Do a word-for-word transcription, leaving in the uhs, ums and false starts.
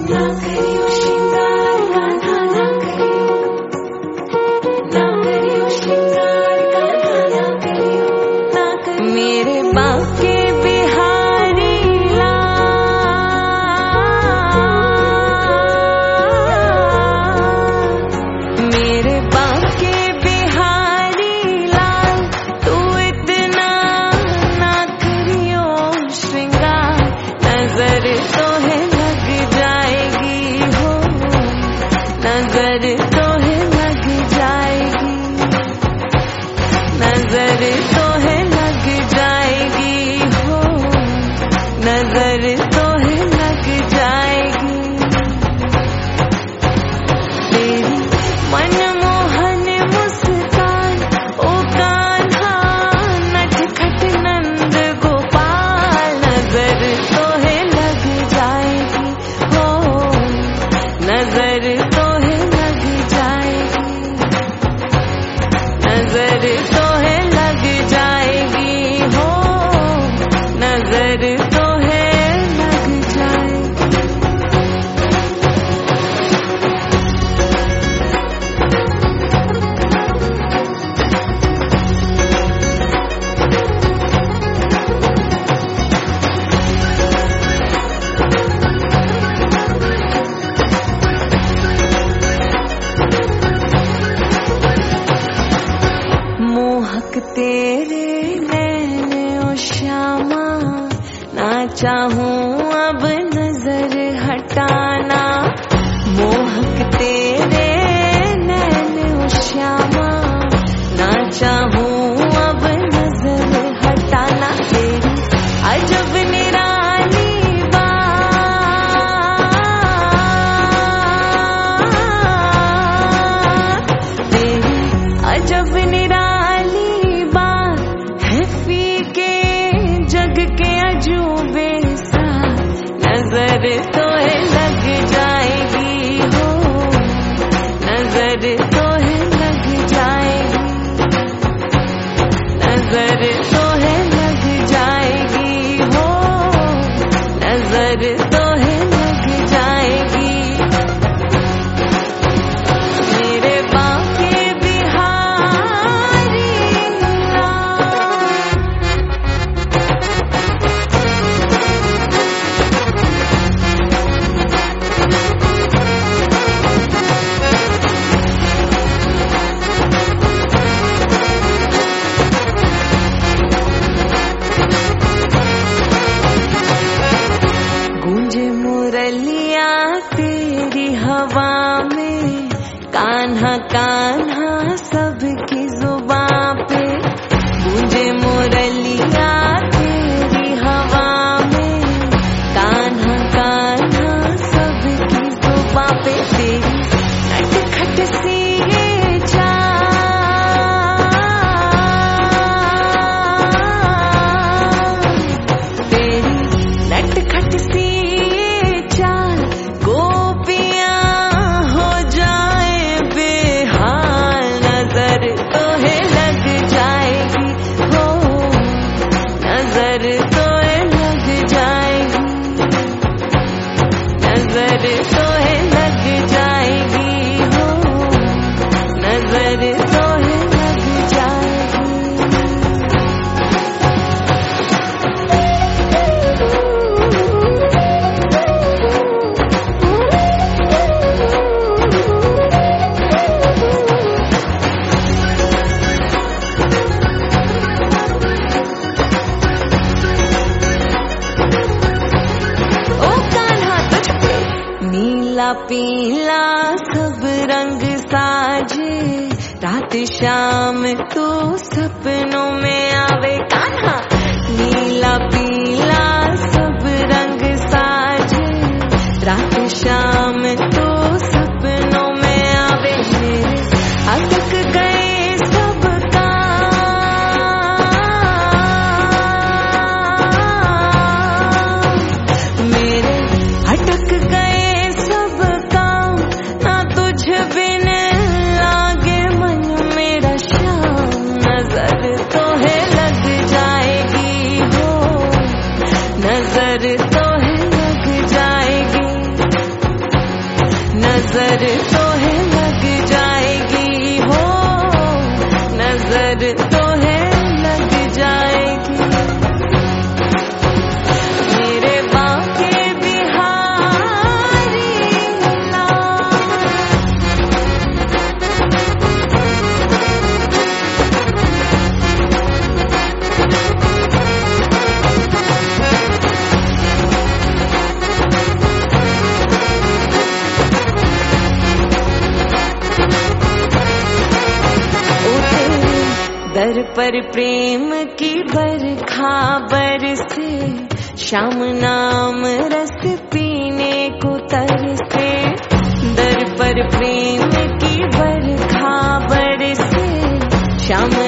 चाहूं अब नजर हटाना, मोहक तेरे नैन ओ श्यामा, ना चाहूं अब नजर हटाना। तेरी अजब निराली बात, तेरी अजब निराली बात है, फीके जग के अजूबे नजर तो है लग जाएगी हो, नजर तो है लग जाएगी, नजर तो है लग जाएगी हो, नजर तो है लग जाएगी। मेरे बाके बिहारी मुरलिया तेरी हवा में, कान्हा कान्हा सबकी जुबां पे, गूंजे मुरलिया तेरी हवा में, कान्हा कान्हा सबकी जुबां पे। तेरी नटखट सी ये चाल, तेरी नटखट सी तो है लग जाएगी हो, नजर तो है लग जाएगी। ओ कान्हा तुझ पे नीला पीला सब रंग साजे, रात शाम तू सपनों में आवे। कान्हा नीला पीला सब रंग साजे, रात शाम तू सपनों में आवे। मेरे अटक गए सब काम, मेरे अटक गए नजर तो है लग जाएगी, नजर तो है लग जाएगी हो, नजर तो है लग जाएगी। मेरे बाके बिहारी दर पर प्रेम की बरखा बरसे, शाम नाम रस पीने को तरसे। दर पर प्रेम की बरखा बरसे, शाम